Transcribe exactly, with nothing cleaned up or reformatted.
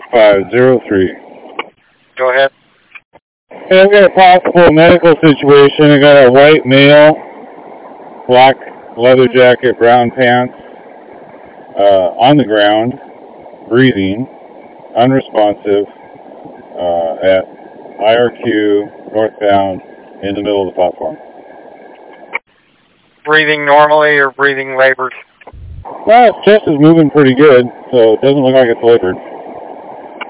five zero three. Go ahead. Hey, I've got a possible medical situation. I got a white male, black leather jacket, brown pants, uh, on the ground, breathing, unresponsive, uh, at I R Q, northbound, in the middle of the platform. Breathing normally or breathing labored? Well, his chest is moving pretty good, so it doesn't look like it's labored.